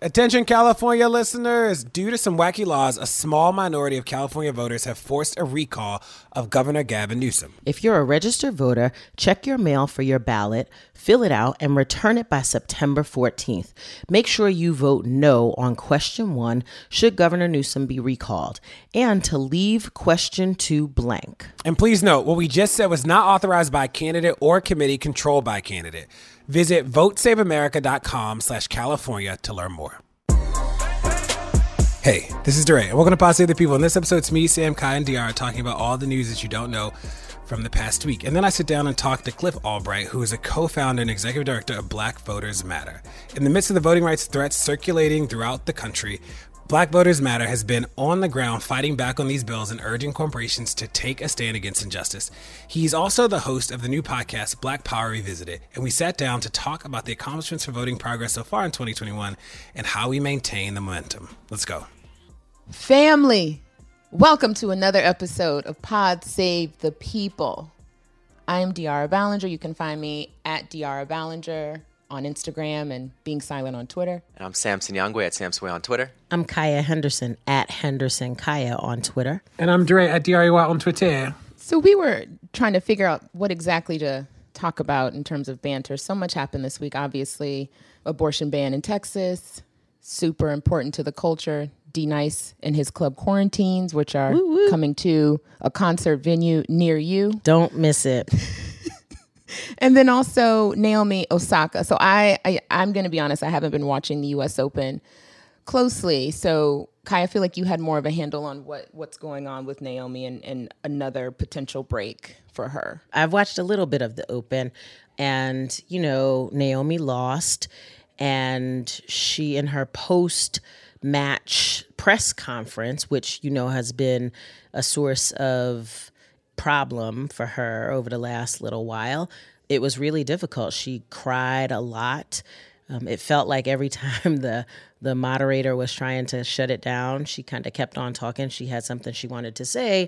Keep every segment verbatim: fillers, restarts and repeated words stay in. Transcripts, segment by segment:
Attention, California listeners. Due to some wacky laws, a small minority of California voters have forced a recall of Governor Gavin Newsom. If you're a registered voter, check your mail for your ballot, fill it out, and return it by September fourteenth. Make sure you vote no on question one, should Governor Newsom be recalled, and to leave question two blank. And please note, what we just said was not authorized by a candidate or committee controlled by a candidate. Visit votesaveamerica.com slash California to learn more. Hey, this is DeRay, and welcome to Pod Save the People. In this episode, it's me, Sam, Kai, and D R talking about all the news that you don't know from the past week. And then I sit down and talk to Cliff Albright, who is a co-founder and executive director of Black Voters Matter. In the midst of the voting rights threats circulating throughout the country, Black Voters Matter has been on the ground fighting back on these bills and urging corporations to take a stand against injustice. He's also the host of the new podcast, Black Power Revisited, and we sat down to talk about the accomplishments for voting progress so far in twenty twenty-one and how we maintain the momentum. Let's go. Family, welcome to another episode of Pod Save the People. I'm De'Ara Ballinger. You can find me at De'Ara Ballinger on Instagram and Being Silent on Twitter. And I'm Samson Yangwe at Samson on Twitter. I'm Kaya Henderson at Henderson Kaya on Twitter. And I'm Dre at D R E Y on Twitter. So we were trying to figure out what exactly to talk about in terms of banter. So much happened this week, obviously. Abortion ban in Texas, super important to the culture. D-Nice and his club Quarantines, which are woo, woo. coming to a concert venue near you. Don't miss it. And then also Naomi Osaka. So I, I I'm going to be honest, I haven't been watching the U S Open closely. So Kai, I feel like you had more of a handle on what, what's going on with Naomi and, and another potential break for her. I've watched a little bit of the Open, and, you know, Naomi lost, and she, in her post match press conference, which, you know, has been a source of problem for her over the last little while, it was really difficult. She cried a lot. Um, it felt like every time the the moderator was trying to shut it down, she kind of kept on talking. She had something she wanted to say.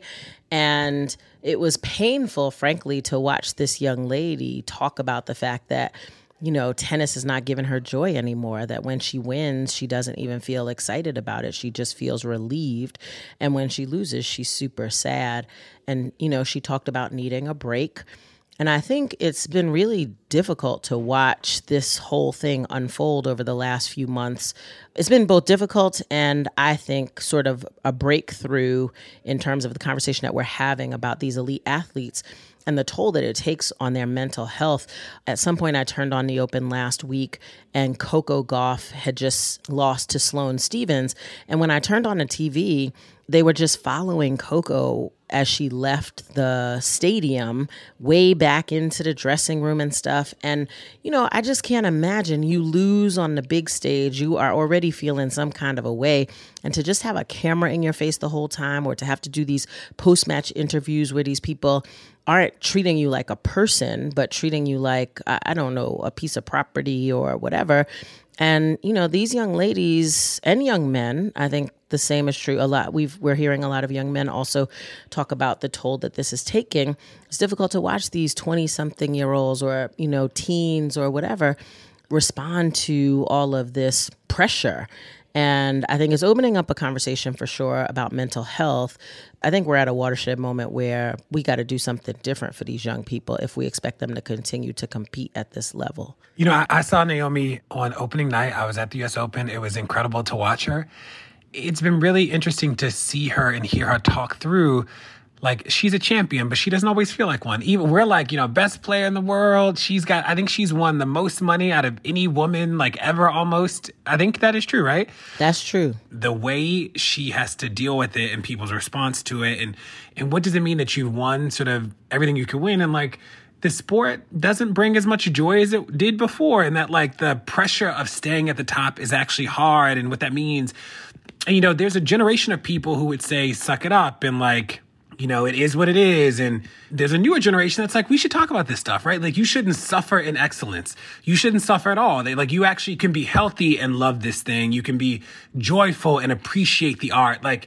And it was painful, frankly, to watch this young lady talk about the fact that, you know, tennis is not giving her joy anymore, that when she wins, she doesn't even feel excited about it. She just feels relieved. And when she loses, she's super sad. And, you know, she talked about needing a break. And I think it's been really difficult to watch this whole thing unfold over the last few months. It's been both difficult and I think sort of a breakthrough in terms of the conversation that we're having about these elite athletes and the toll that it takes on their mental health. At some point, I turned on the Open last week, and Coco Gauff had just lost to Sloane Stephens. And when I turned on the T V, they were just following Coco as she left the stadium, way back into the dressing room and stuff. And, you know, I just can't imagine you lose on the big stage. You are already feeling some kind of a way. And to just have a camera in your face the whole time, or to have to do these post-match interviews where these people aren't treating you like a person, but treating you like, I don't know, a piece of property or whatever. And, you know, these young ladies and young men, I think the same is true. A lot, we've, we're hearing a lot of young men also talk about the toll that this is taking. It's difficult to watch these twenty-something-year-olds or, you know, teens or whatever respond to all of this pressure. And I think it's opening up a conversation for sure about mental health. I think we're at a watershed moment where we got to do something different for these young people if we expect them to continue to compete at this level. You know, I, I saw Naomi on opening night. I was at the U S Open. It was incredible to watch her. It's been really interesting to see her and hear her talk through. Like, she's a champion, but she doesn't always feel like one. Even we're like, you know, best player in the world. She's got, I think she's won the most money out of any woman, like, ever almost. I think that is true, right? That's true. The way she has to deal with it and people's response to it. And, and what does it mean that you've won sort of everything you could win? And, like, the sport doesn't bring as much joy as it did before. And that, like, the pressure of staying at the top is actually hard. And what that means, and, you know, there's a generation of people who would say, suck it up, and, like, you know, it is what it is. And there's a newer generation that's like, we should talk about this stuff, right? Like, you shouldn't suffer in excellence. You shouldn't suffer at all. They, like, you actually can be healthy and love this thing. You can be joyful and appreciate the art. Like,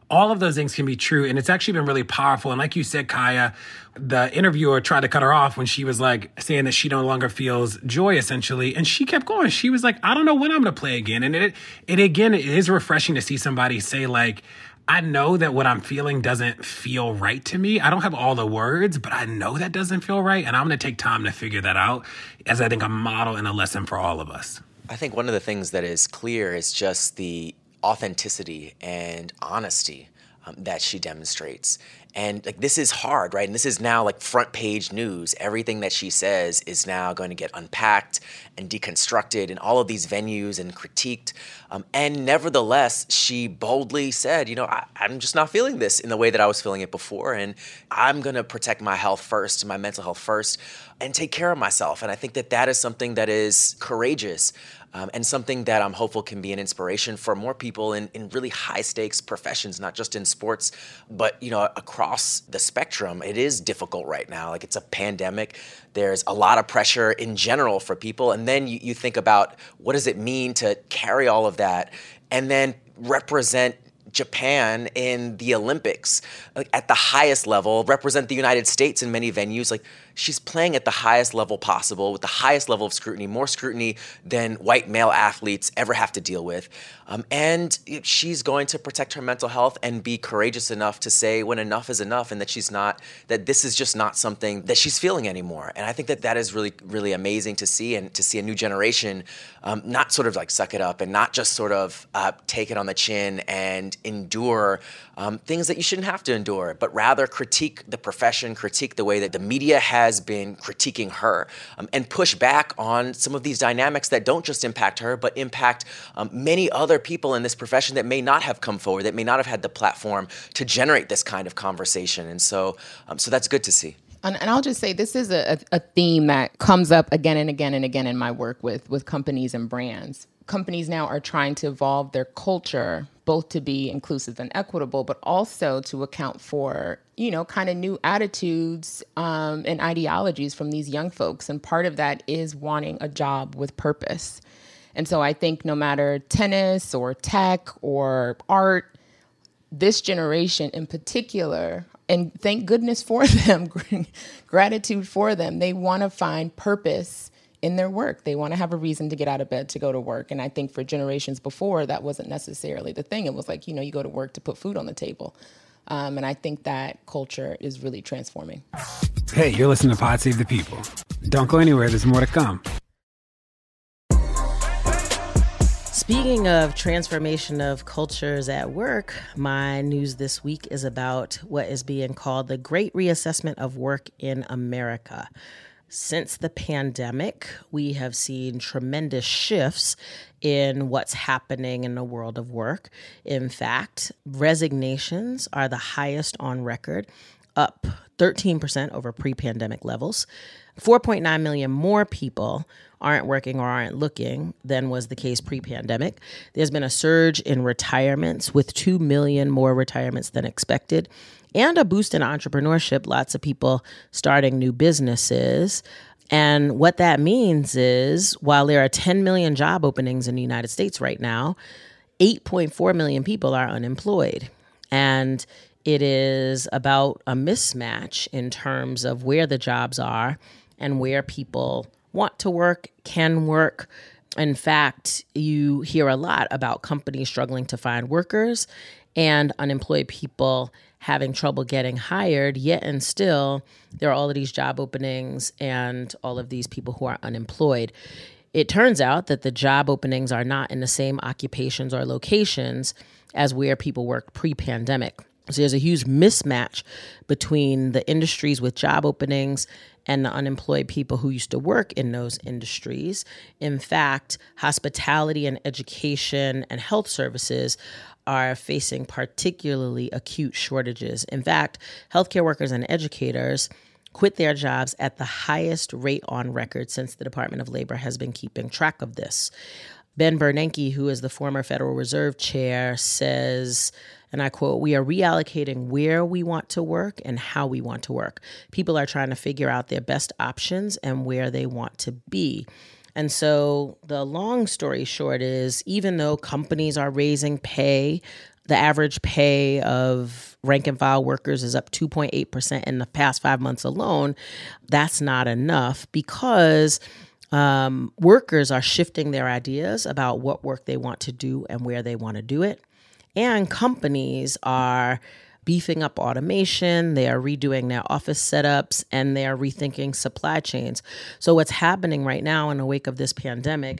all of those things can be true. And it's actually been really powerful. And like you said, Kaya, the interviewer tried to cut her off when she was like saying that she no longer feels joy, essentially. And she kept going. She was like, I don't know when I'm going to play again. And it, it again, it is refreshing to see somebody say like, I know that what I'm feeling doesn't feel right to me. I don't have all the words, but I know that doesn't feel right. And I'm going to take time to figure that out as I think a model and a lesson for all of us. I think one of the things that is clear is just the authenticity and honesty um, that she demonstrates. And like this is hard, right? And this is now like front page news. Everything that she says is now going to get unpacked and deconstructed in all of these venues and critiqued. Um, and nevertheless, she boldly said, you know, I, I'm just not feeling this in the way that I was feeling it before. And I'm going to protect my health first, my mental health first, and take care of myself. And I think that that is something that is courageous. Um, and something that I'm hopeful can be an inspiration for more people in, in really high stakes professions, not just in sports, but, you know, across the spectrum. It is difficult right now. Like it's a pandemic. There's a lot of pressure in general for people. And then you, you think about what does it mean to carry all of that and then represent Japan in the Olympics, like at the highest level, represent the United States in many venues. Like she's playing at the highest level possible with the highest level of scrutiny, more scrutiny than white male athletes ever have to deal with. Um, and she's going to protect her mental health and be courageous enough to say when enough is enough and that she's not, that this is just not something that she's feeling anymore. And I think that that is really, really amazing to see, and to see a new generation um, not sort of like suck it up and not just sort of uh, take it on the chin and endure um, things that you shouldn't have to endure, but rather critique the profession, critique the way that the media has been critiquing her, um, and push back on some of these dynamics that don't just impact her, but impact um, many other people in this profession that may not have come forward, that may not have had the platform to generate this kind of conversation. And so, um, so that's good to see. And, and I'll just say this is a, a theme that comes up again and again and again in my work with, with companies and brands. Companies now are trying to evolve their culture, both to be inclusive and equitable, but also to account for, you know, kind of new attitudes um, and ideologies from these young folks. And part of that is wanting a job with purpose. And so I think no matter tennis or tech or art, this generation in particular, and thank goodness for them, gratitude for them, they want to find purpose in their work. They want to have a reason to get out of bed to go to work. And I think for generations before, that wasn't necessarily the thing. It was like, you know, you go to work to put food on the table. Um, and I think that culture is really transforming. Hey, you're listening to Pod Save the People. Don't go anywhere. There's more to come. Speaking of transformation of cultures at work, my news this week is about what is being called the Great Reassessment of Work in America. Since the pandemic, we have seen tremendous shifts in what's happening in the world of work. In fact, resignations are the highest on record, up thirteen percent over pre-pandemic levels. four point nine million more people aren't working or aren't looking than was the case pre-pandemic. There's been a surge in retirements with two million more retirements than expected, and a boost in entrepreneurship, lots of people starting new businesses. And what that means is while there are ten million job openings in the United States right now, eight point four million people are unemployed. And it is about a mismatch in terms of where the jobs are and where people want to work, can work. In fact, you hear a lot about companies struggling to find workers and unemployed people having trouble getting hired, yet and still there are all of these job openings and all of these people who are unemployed. It turns out that the job openings are not in the same occupations or locations as where people worked pre-pandemic. So there's a huge mismatch between the industries with job openings and the unemployed people who used to work in those industries. In fact, hospitality and education and health services are facing particularly acute shortages. In fact, healthcare workers and educators quit their jobs at the highest rate on record since the Department of Labor has been keeping track of this. Ben Bernanke, who is the former Federal Reserve Chair, says, and I quote, "We are reallocating where we want to work and how we want to work. People are trying to figure out their best options and where they want to be." And so the long story short is, even though companies are raising pay, the average pay of rank and file workers is up two point eight percent in the past five months alone. That's not enough because um, workers are shifting their ideas about what work they want to do and where they want to do it. And companies are beefing up automation, they are redoing their office setups, and they are rethinking supply chains. So what's happening right now in the wake of this pandemic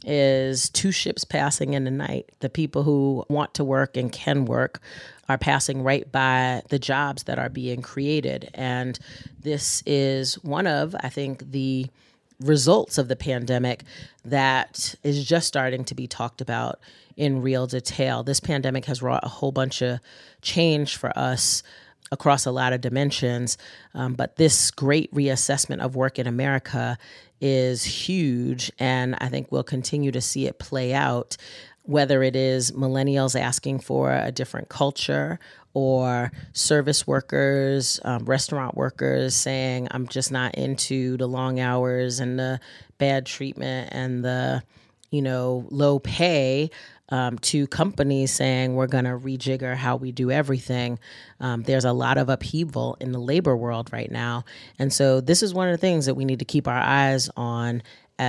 is two ships passing in the night. The people who want to work and can work are passing right by the jobs that are being created. And this is one of, I think, the results of the pandemic that is just starting to be talked about in real detail. This pandemic has wrought a whole bunch of change for us across a lot of dimensions, um, but this great reassessment of work in America is huge, and I think we'll continue to see it play out, whether it is millennials asking for a different culture or service workers, um, restaurant workers saying, I'm just not into the long hours and the bad treatment and the, you know, low pay, um, to companies saying we're going to rejigger how we do everything. Um, there's a lot of upheaval in the labor world right now. And so this is one of the things that we need to keep our eyes on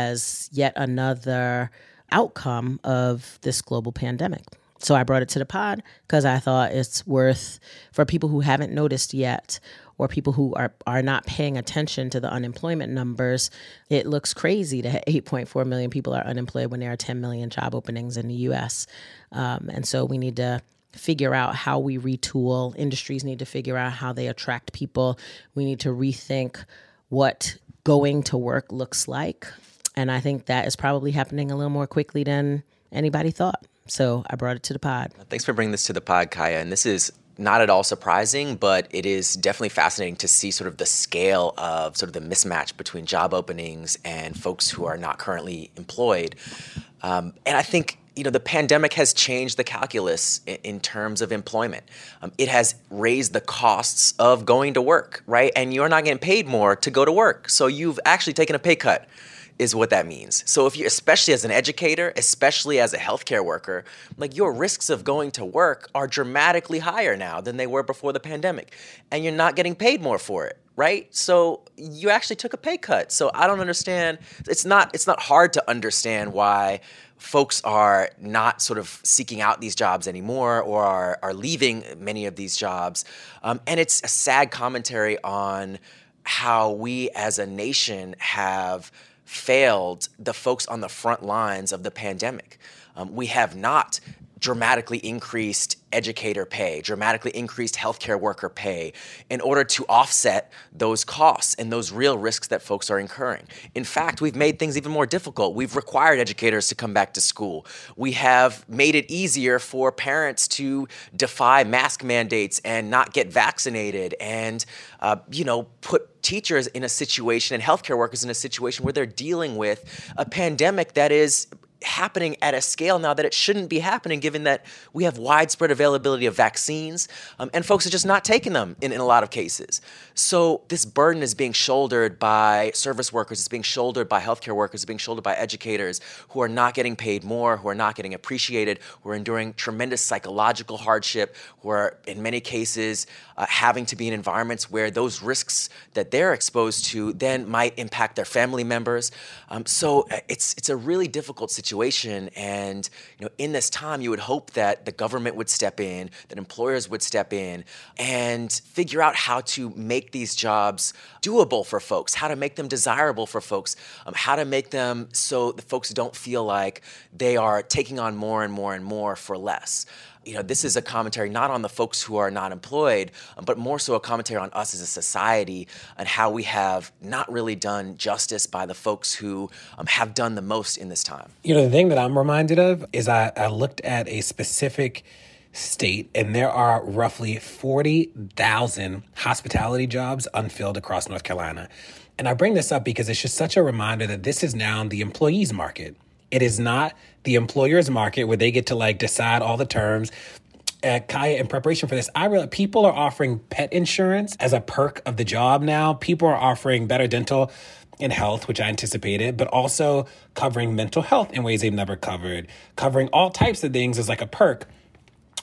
as yet another outcome of this global pandemic. So I brought it to the pod because I thought it's worth, for people who haven't noticed yet or people who are, are not paying attention to the unemployment numbers, it looks crazy that eight point four million people are unemployed when there are ten million job openings in the U S. Um, and so we need to figure out how we retool. Industries need to figure out how they attract people. We need to rethink what going to work looks like. And I think that is probably happening a little more quickly than anybody thought. So I brought it to the pod. Thanks for bringing this to the pod, Kaya. And this is not at all surprising, but it is definitely fascinating to see sort of the scale of sort of the mismatch between job openings and folks who are not currently employed. Um, and I think, you know, the pandemic has changed the calculus in, in terms of employment. Um, it has raised the costs of going to work, right? And you're not getting paid more to go to work. So you've actually taken a pay cut, is what that means. So if you, especially as an educator, especially as a healthcare worker, like your risks of going to work are dramatically higher now than they were before the pandemic, and you're not getting paid more for it, right? So you actually took a pay cut. So I don't understand. It's not, it's not hard to understand why folks are not sort of seeking out these jobs anymore or are, are leaving many of these jobs. Um, and it's a sad commentary on how we as a nation have failed the folks on the front lines of the pandemic. Um, we have not dramatically increased educator pay, dramatically increased healthcare worker pay in order to offset those costs and those real risks that folks are incurring. In fact, we've made things even more difficult. We've required educators to come back to school. We have made it easier for parents to defy mask mandates and not get vaccinated and, uh, you know, put teachers in a situation and healthcare workers in a situation where they're dealing with a pandemic that is happening at a scale now that it shouldn't be happening, given that we have widespread availability of vaccines, um, and folks are just not taking them in, in a lot of cases. So this burden is being shouldered by service workers, it's being shouldered by healthcare workers, it's being shouldered by educators who are not getting paid more, who are not getting appreciated, who are enduring tremendous psychological hardship, who are in many cases uh, having to be in environments where those risks that they're exposed to then might impact their family members. Um, so it's it's a really difficult situation. Situation. And you know, in this time, you would hope that the government would step in, that employers would step in and figure out how to make these jobs doable for folks, how to make them desirable for folks, um, how to make them so the folks don't feel like they are taking on more and more and more for less. You know, this is a commentary not on the folks who are not employed, um, but more so a commentary on us as a society and how we have not really done justice by the folks who um, have done the most in this time. You know, the thing that I'm reminded of is I, I looked at a specific state, and there are roughly forty thousand hospitality jobs unfilled across North Carolina. And I bring this up because it's just such a reminder that this is now the employees market. It is not the employer's market where they get to like decide all the terms. Uh, Kaya, in preparation for this, I realized people are offering pet insurance as a perk of the job now. People are offering better dental and health, which I anticipated, but also covering mental health in ways they've never covered, covering all types of things as like a perk.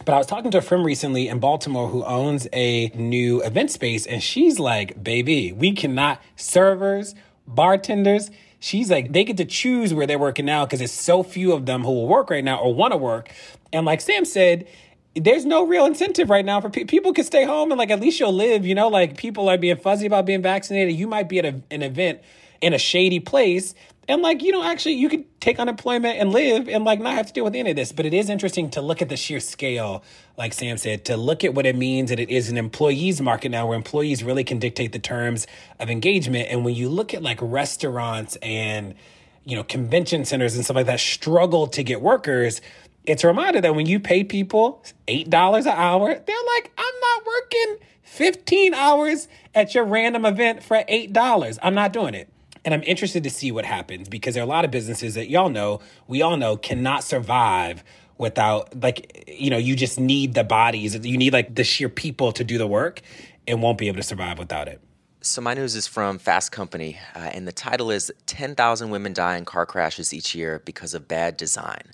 But I was talking to a friend recently in Baltimore who owns a new event space, and she's like, baby, we cannot, servers, bartenders, she's like, they get to choose where they're working now because there's so few of them who will work right now or want to work. And like Sam said, there's no real incentive right now for pe- people can stay home and like at least you'll live, you know, like people are being fuzzy about being vaccinated. You might be at a, an event in a shady place and like, you know, actually you could take unemployment and live and like not have to deal with any of this. But it is interesting to look at the sheer scale, like Sam said, to look at what it means that it is an employees market now where employees really can dictate the terms of engagement. And when you look at like restaurants and, you know, convention centers and stuff like that struggle to get workers, it's a reminder that when you pay people eight dollars an hour, they're like, I'm not working fifteen hours at your random event for eight dollars. I'm not doing it. And I'm interested to see what happens because there are a lot of businesses that y'all know, we all know, cannot survive without, like, you know, you just need the bodies. You need, like, the sheer people to do the work and won't be able to survive without it. So my news is from Fast Company, uh, and the title is ten thousand Women Die in Car Crashes Each Year Because of Bad Design.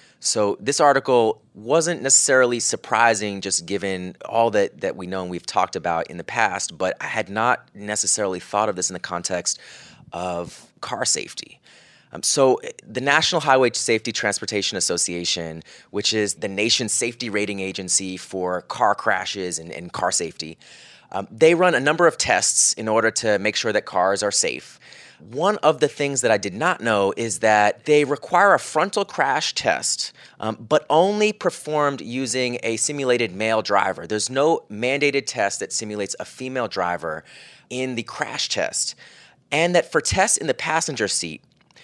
So this article wasn't necessarily surprising just given all that, that we know and we've talked about in the past, but I had not necessarily thought of this in the context of car safety. Um, so the National Highway Safety Transportation Association, which is the nation's safety rating agency for car crashes and, and car safety, um, they run a number of tests in order to make sure that cars are safe. One of the things that I did not know is that they require a frontal crash test, um, but only performed using a simulated male driver. There's no mandated test that simulates a female driver in the crash test. And that for tests in the passenger seat,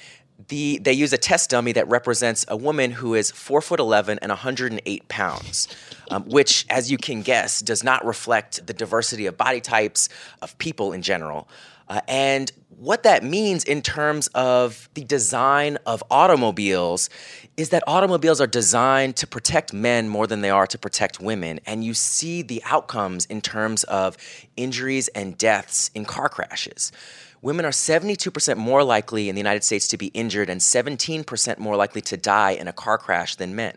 the they use a test dummy that represents a woman who is four foot eleven and one hundred eight pounds, um, which, as you can guess, does not reflect the diversity of body types of people in general. Uh, and what that means in terms of the design of automobiles is that automobiles are designed to protect men more than they are to protect women. And you see the outcomes in terms of injuries and deaths in car crashes. Women are seventy-two percent more likely in the United States to be injured and seventeen percent more likely to die in a car crash than men.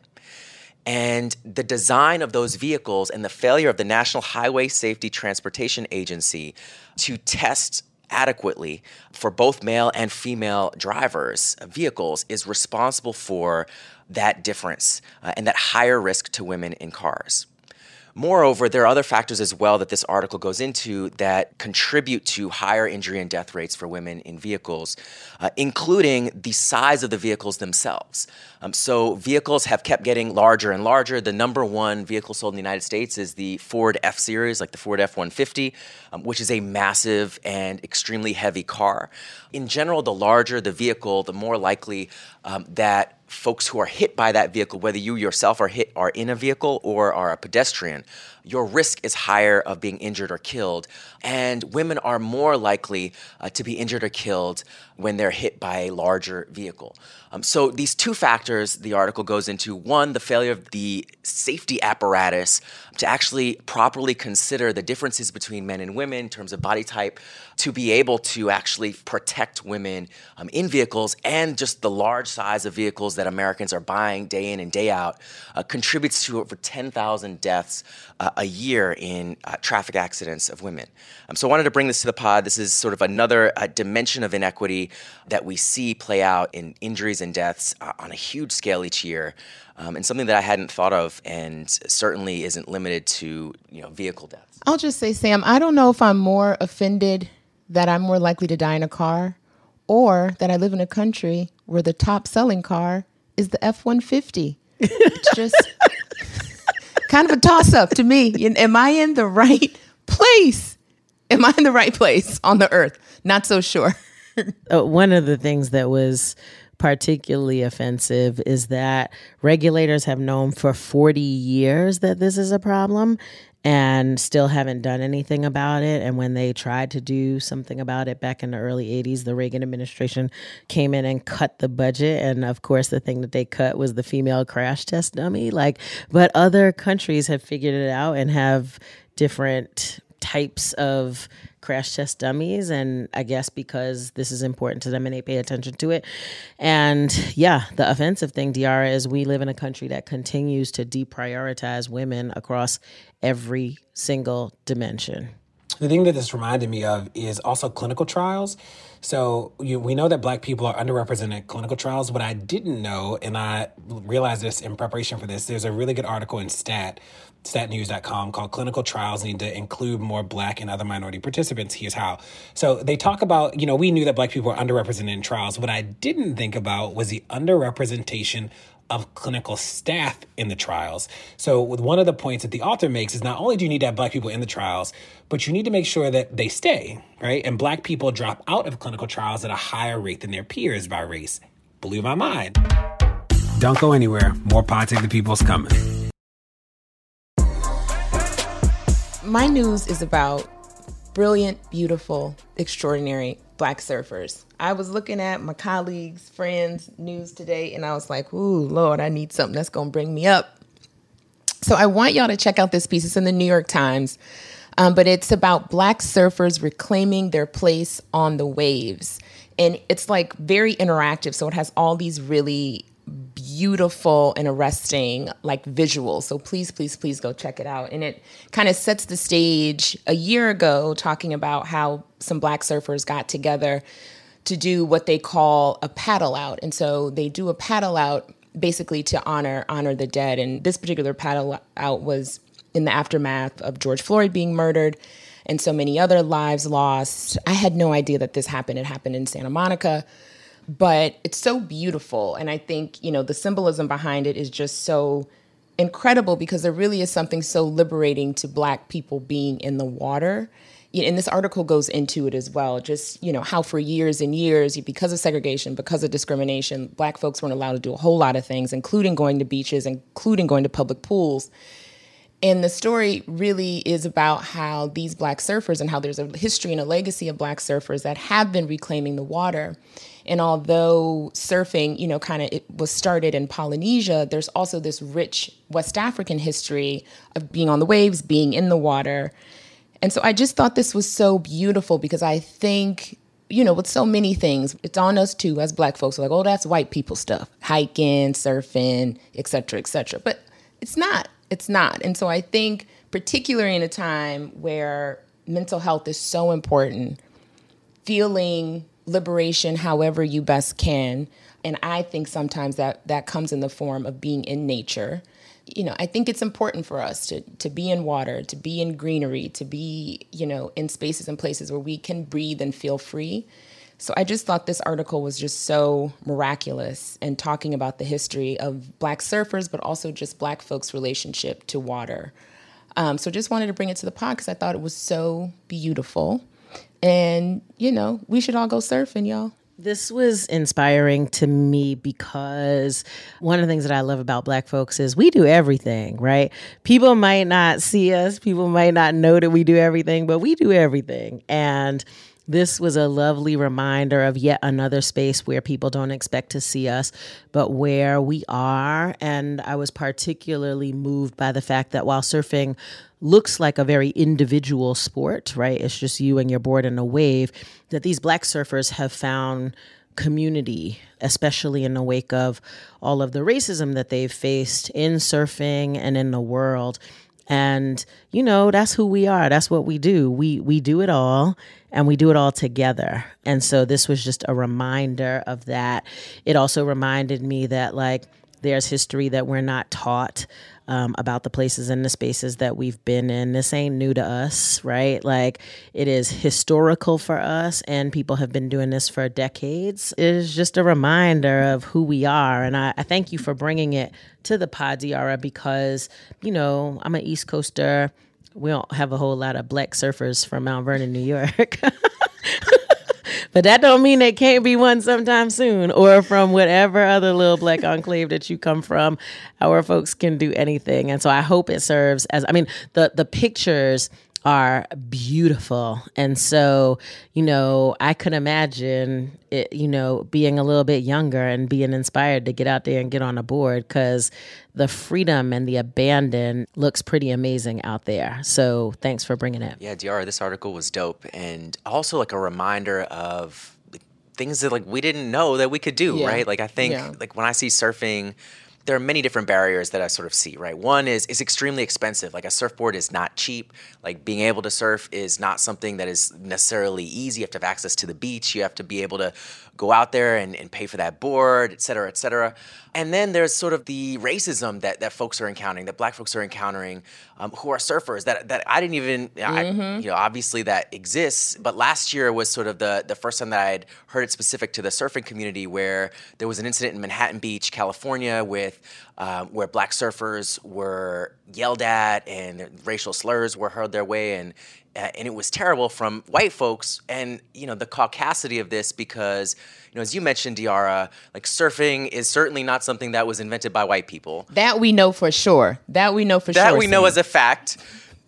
And the design of those vehicles and the failure of the National Highway Safety Transportation Agency to test adequately for both male and female drivers of vehicles is responsible for that difference uh, and that higher risk to women in cars. Moreover, there are other factors as well that this article goes into that contribute to higher injury and death rates for women in vehicles, uh, including the size of the vehicles themselves. Um, so vehicles have kept getting larger and larger. The number one vehicle sold in the United States is the Ford F-Series, like the Ford F one fifty, um, which is a massive and extremely heavy car. In general, the larger the vehicle, the more likely um, that folks who are hit by that vehicle, whether you yourself are hit, are in a vehicle or are a pedestrian, your risk is higher of being injured or killed. And women are more likely uh, to be injured or killed when they're hit by a larger vehicle. Um, so these two factors the article goes into: one, the failure of the safety apparatus to actually properly consider the differences between men and women in terms of body type, to be able to actually protect women um, in vehicles, and just the large size of vehicles that Americans are buying day in and day out uh, contributes to over ten thousand deaths uh, a year in uh, traffic accidents of women. Um, so I wanted to bring this to the pod. This is sort of another uh, dimension of inequity that we see play out in injuries and deaths uh, on a huge scale each year, um, and something that I hadn't thought of, and certainly isn't limited to, you know, vehicle deaths. I'll just say, Sam, I don't know if I'm more offended that I'm more likely to die in a car, or that I live in a country where the top selling car is the F one fifty. It's just kind of a toss-up to me. Am I in the right place? Am I in the right place on the earth? Not so sure. Uh, one of the things that was particularly offensive is that regulators have known for forty years that this is a problem and still haven't done anything about it. And when they tried to do something about it back in the early eighties, the Reagan administration came in and cut the budget. And of course, the thing that they cut was the female crash test dummy. Like, but other countries have figured it out and have different types of crash test dummies. And I guess because this is important to them and they pay attention to it. And yeah, the offensive thing, Diarra, is we live in a country that continues to deprioritize women across every single dimension. The thing that this reminded me of is also clinical trials. So you, we know that Black people are underrepresented in clinical trials. What I didn't know, and I realized this in preparation for this, there's a really good article in Stat, stat news dot com called Clinical Trials Need to Include More Black and Other Minority Participants. Here's how. So they talk about, you know, we knew that Black people are underrepresented in trials. What I didn't think about was the underrepresentation of clinical staff in the trials. So with one of the points that the author makes is not only do you need to have Black people in the trials, but you need to make sure that they stay, right? And Black people drop out of clinical trials at a higher rate than their peers by race. Blew my mind. Don't go anywhere. More Pod Save the People's coming. My news is about brilliant, beautiful, extraordinary Black surfers. I was looking at my colleagues, friends' news today, and I was like, ooh, Lord, I need something that's going to bring me up. So I want y'all to check out this piece. It's in the New York Times, um, but it's about Black surfers reclaiming their place on the waves. And it's like very interactive. So it has all these really beautiful and arresting like visuals. So please, please, please go check it out. And it kind of sets the stage a year ago, talking about how some Black surfers got together to do what they call a paddle out. And so they do a paddle out basically to honor honor the dead. And this particular paddle out was in the aftermath of George Floyd being murdered and so many other lives lost. I had no idea that this happened. It happened in Santa Monica. But it's so beautiful. And I think, you know, the symbolism behind it is just so incredible because there really is something so liberating to Black people being in the water. And this article goes into it as well, just, you know, how for years and years, because of segregation, because of discrimination, Black folks weren't allowed to do a whole lot of things, including going to beaches, including going to public pools. And the story really is about how these Black surfers and how there's a history and a legacy of Black surfers that have been reclaiming the water. And although surfing, you know, kind of it was started in Polynesia, there's also this rich West African history of being on the waves, being in the water. And so I just thought this was so beautiful because I think, you know, with so many things, it's on us too as Black folks. We're like, oh, that's white people stuff, hiking, surfing, et cetera, et cetera. But it's not. It's not. And so I think particularly in a time where mental health is so important, feeling liberation however you best can. And I think sometimes that that comes in the form of being in nature. You know, I think it's important for us to to be in water, to be in greenery, to be, you know, in spaces and places where we can breathe and feel free. So I just thought this article was just so miraculous and talking about the history of Black surfers, but also just Black folks' relationship to water. Um, so just wanted to bring it to the pod because I thought it was so beautiful. And, you know, we should all go surfing, y'all. This was inspiring to me because one of the things that I love about Black folks is we do everything, right? People might not see us. People might not know that we do everything, but we do everything. And this was a lovely reminder of yet another space where people don't expect to see us, but where we are. And I was particularly moved by the fact that while surfing looks like a very individual sport, right? It's just you and your board and a wave, that these Black surfers have found community, especially in the wake of all of the racism that they've faced in surfing and in the world. And, you know, that's who we are. That's what we do. We we do it all, and we do it all together. And so this was just a reminder of that. It also reminded me that, like, there's history that we're not taught um, about the places and the spaces that we've been in. This ain't new to us, right? Like, it is historical for us, and people have been doing this for decades. It is just a reminder of who we are. And I, I thank you for bringing it to the pod, Diarra, because, you know, I'm an East Coaster. We don't have a whole lot of Black surfers from Mount Vernon, New York. But that don't mean there can't be one sometime soon, or from whatever other little Black enclave that you come from. Our folks can do anything. And so I hope it serves as, I mean, the, the pictures are beautiful. And so, you know, I could imagine it, you know, being a little bit younger and being inspired to get out there and get on a board, because the freedom and the abandon looks pretty amazing out there. So thanks for bringing it. Yeah, Diarra, this article was dope, and also like a reminder of things that like we didn't know that we could do, Yeah. right? Like I think Yeah. like when I see surfing, there are many different barriers that I sort of see, right? One is it's extremely expensive. Like a surfboard is not cheap. Like being able to surf is not something that is necessarily easy. You have to have access to the beach. You have to be able to go out there and, and pay for that board, et cetera, et cetera. And then there's sort of the racism that, that folks are encountering, that Black folks are encountering, um, who are surfers that that I didn't even, mm-hmm. I, you know, obviously that exists. But last year was sort of the the first time that I had heard it specific to the surfing community, where there was an incident in Manhattan Beach, California, with um, where Black surfers were yelled at and their racial slurs were heard their way, and uh, and it was terrible from white folks. And you know the caucasity of this, because you know as you mentioned, Diarra, like surfing is certainly not something that was invented by white people. That we know for sure. That we know for That sure. That we know Sam. as a fact.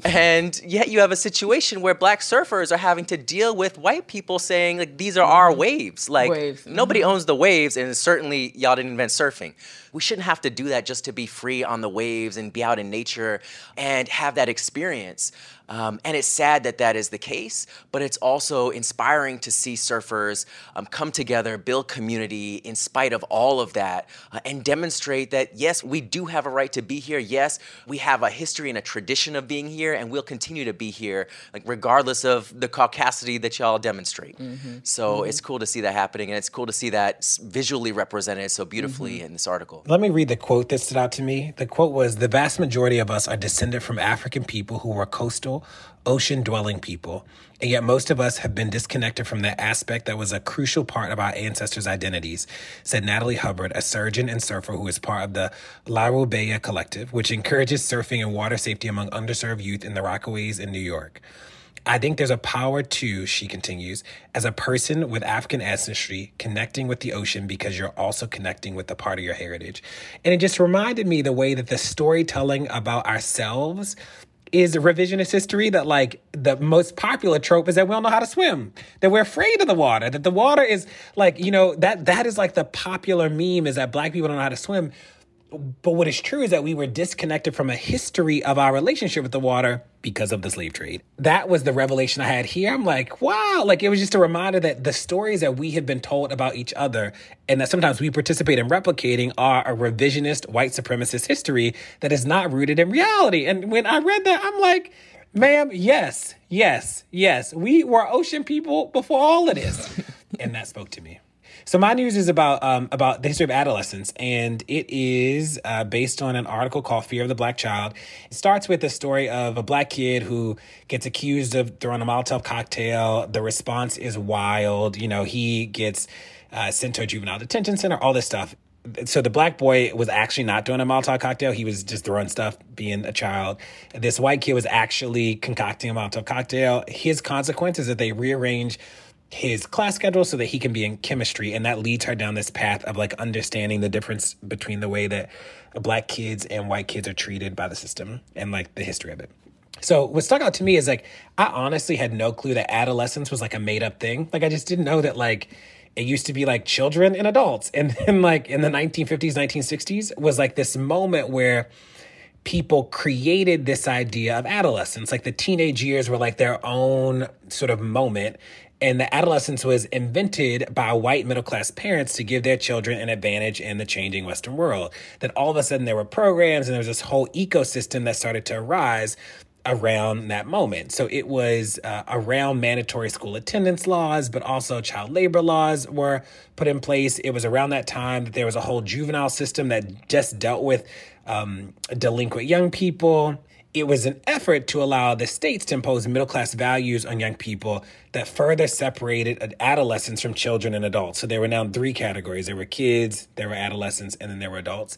And yet you have a situation where Black surfers are having to deal with white people saying, like, these are our waves. Like, Waves. Mm-hmm. nobody owns the waves, and certainly y'all didn't invent surfing. We shouldn't have to do that just to be free on the waves and be out in nature and have that experience. Um, and it's sad that that is the case, but it's also inspiring to see surfers um, come together, build community in spite of all of that, uh, and demonstrate that, yes, we do have a right to be here. Yes, we have a history and a tradition of being here, and we'll continue to be here, like regardless of the caucasity that y'all demonstrate. Mm-hmm. So mm-hmm. it's cool to see that happening, and it's cool to see that visually represented so beautifully mm-hmm. in this article. Let me read the quote that stood out to me. The quote was, "The vast majority of us are descended from African people who were coastal, ocean-dwelling people, and yet most of us have been disconnected from that aspect that was a crucial part of our ancestors' identities," said Natalie Hubbard, a surgeon and surfer who is part of the La Rubeya Collective, which encourages surfing and water safety among underserved youth in the Rockaways in New York. "I think there's a power to," she continues, "as a person with African ancestry, connecting with the ocean because you're also connecting with a part of your heritage." And it just reminded me the way that the storytelling about ourselves is revisionist history, that like the most popular trope is that we don't know how to swim, that we're afraid of the water, that the water is like, you know, that that is like the popular meme, is that Black people don't know how to swim. But what is true is that we were disconnected from a history of our relationship with the water because of the slave trade. That was the revelation I had here. I'm like, wow, like it was just a reminder that the stories that we have been told about each other and that sometimes we participate in replicating are a revisionist white supremacist history that is not rooted in reality. And when I read that, I'm like, ma'am, yes, yes, yes. We were ocean people before all of this. And that spoke to me. So my news is about um, about the history of adolescence, and it is uh, based on an article called Fear of the Black Child. It starts with the story of a Black kid who gets accused of throwing a Molotov cocktail. The response is wild. You know, he gets uh, sent to a juvenile detention center, all this stuff. So the Black boy was actually not doing a Molotov cocktail. He was just throwing stuff, being a child. This white kid was actually concocting a Molotov cocktail. His consequence is that they rearrange his class schedule so that he can be in chemistry, and that leads her down this path of like understanding the difference between the way that Black kids and white kids are treated by the system and like the history of it. So what stuck out to me is like, I honestly had no clue that adolescence was like a made up thing. Like I just didn't know that like it used to be like children and adults. And then like in the nineteen fifties, nineteen sixties was like this moment where people created this idea of adolescence. Like the teenage years were like their own sort of moment. And the adolescence was invented by white middle-class parents to give their children an advantage in the changing Western world. That all of a sudden there were programs and there was this whole ecosystem that started to arise around that moment. So it was uh, around mandatory school attendance laws, but also child labor laws were put in place. It was around that time that there was a whole juvenile system that just dealt with um, delinquent young people. It was an effort to allow the states to impose middle-class values on young people that further separated adolescents from children and adults. So there were now three categories. There were kids, there were adolescents, and then there were adults.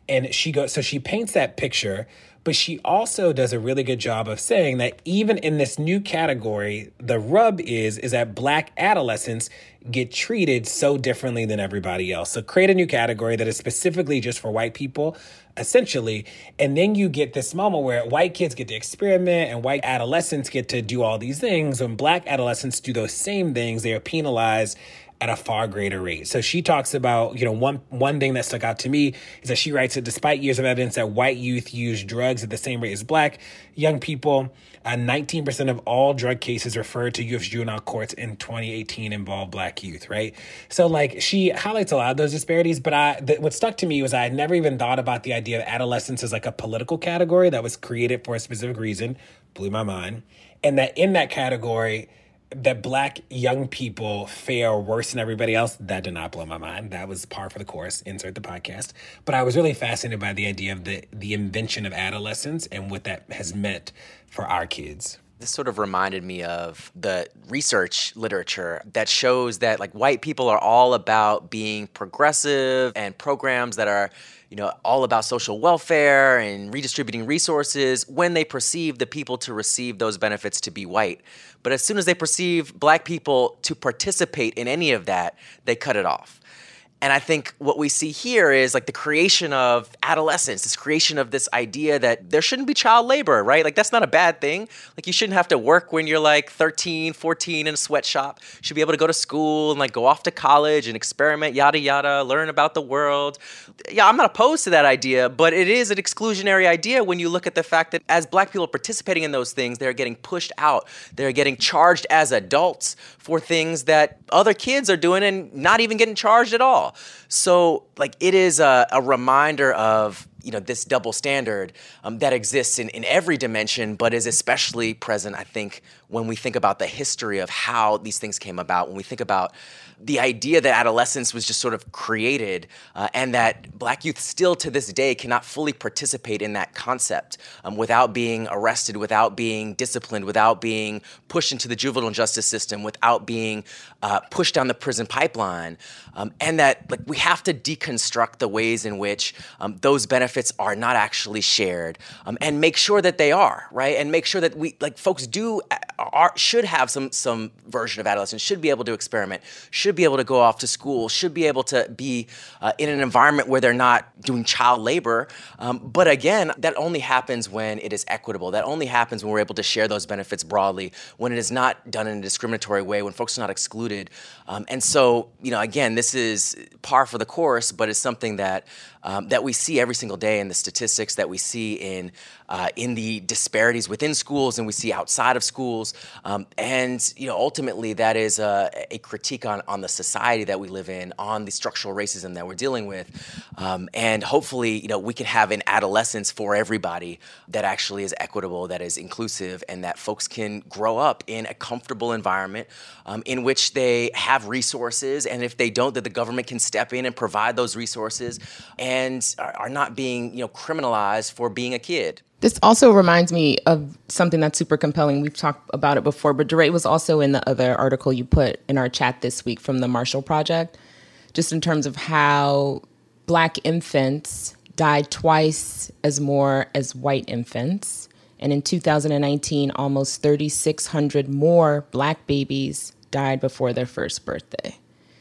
And she goes, so she paints that picture, but she also does a really good job of saying that even in this new category, the rub is, is that Black adolescents get treated so differently than everybody else. So create a new category that is specifically just for white people, essentially. And then you get this moment where white kids get to experiment and white adolescents get to do all these things. When Black adolescents do those same things, they are penalized at a far greater rate. So she talks about, you know, one one thing that stuck out to me is that she writes that despite years of evidence that white youth use drugs at the same rate as Black young people, uh, nineteen percent of all drug cases referred to U S juvenile courts in twenty eighteen involved Black youth, right? So, like, she highlights a lot of those disparities, but I, th- what stuck to me was I had never even thought about the idea of adolescence as like a political category that was created for a specific reason, blew my mind, and that in that category, that Black young people fare worse than everybody else, that did not blow my mind. That was par for the course, insert the podcast. But I was really fascinated by the idea of the, the invention of adolescence and what that has meant for our kids. This sort of reminded me of the research literature that shows that like white people are all about being progressive and programs that are, you know, all about social welfare and redistributing resources when they perceive the people to receive those benefits to be white. But as soon as they perceive Black people to participate in any of that, they cut it off. And I think what we see here is like the creation of adolescence, this creation of this idea that there shouldn't be child labor, right? Like that's not a bad thing. Like you shouldn't have to work when you're like thirteen, fourteen in a sweatshop. You should be able to go to school and like go off to college and experiment, yada, yada, learn about the world. Yeah, I'm not opposed to that idea, but it is an exclusionary idea when you look at the fact that as Black people are participating in those things, they're getting pushed out. They're getting charged as adults for things that other kids are doing and not even getting charged at all. So, like, it is a, a reminder of, you know, this double standard um, that exists in, in every dimension, but is especially present, I think, when we think about the history of how these things came about, when we think about the idea that adolescence was just sort of created uh, and that Black youth still to this day cannot fully participate in that concept um, without being arrested, without being disciplined, without being pushed into the juvenile justice system, without being uh, pushed down the prison pipeline. Um, and that like we have to deconstruct the ways in which um, those benefits are not actually shared um, and make sure that they are, right? And make sure that we, like folks do, are, should have some, some version of adolescence, should be able to experiment, should be able to go off to school, should be able to be uh, in an environment where they're not doing child labor. Um, but again, that only happens when it is equitable. That only happens when we're able to share those benefits broadly, when it is not done in a discriminatory way, when folks are not excluded. Um, and so, you know, again, this is par for the course, but it's something that um, that we see every single day in the statistics, that we see in uh, in the disparities within schools and we see outside of schools. Um, and, you know, ultimately that is a, a critique on, on the society that we live in, on the structural racism that we're dealing with. Um, and hopefully, you know, we can have an adolescence for everybody that actually is equitable, that is inclusive, and that folks can grow up in a comfortable environment um, in which they have resources. And if they don't, that the government can step in and provide those resources and are, are not being, you know, criminalized for being a kid. This also reminds me of something that's super compelling. We've talked about it before, but DeRay was also in the other article you put in our chat this week from the Marshall Project, just in terms of how Black infants died twice as more as white infants. And in two thousand nineteen, almost three thousand six hundred more Black babies died before their first birthday.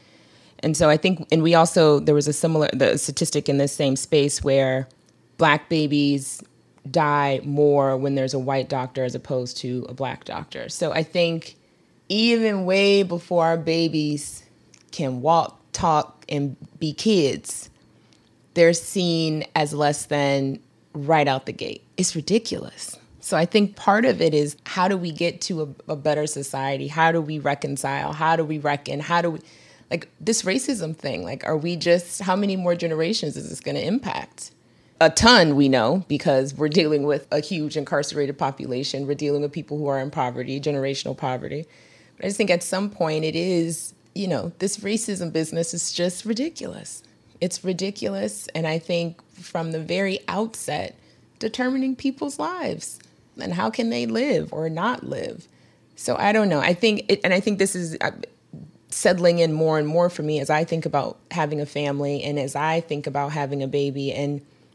And so I think, and we also, there was a similar the statistic in this same space where Black babies die more when there's a white doctor as opposed to a Black doctor. So I think even way before our babies can walk, talk, and be kids, they're seen as less than right out the gate. It's ridiculous. So I think part of it is, how do we get to a, a better society? How do we reconcile? How do we reckon? How do we, like this racism thing, like, are we just, how many more generations is this going to impact? A ton, we know, because we're dealing with a huge incarcerated population. We're dealing with people who are in poverty, generational poverty. But I just think at some point it is, you know, this racism business is just ridiculous. It's ridiculous. And I think from the very outset, determining people's lives and how can they live or not live. So I don't know. I think, it, and I think this is settling in more and more for me as I think about having a family and as I think about having a baby and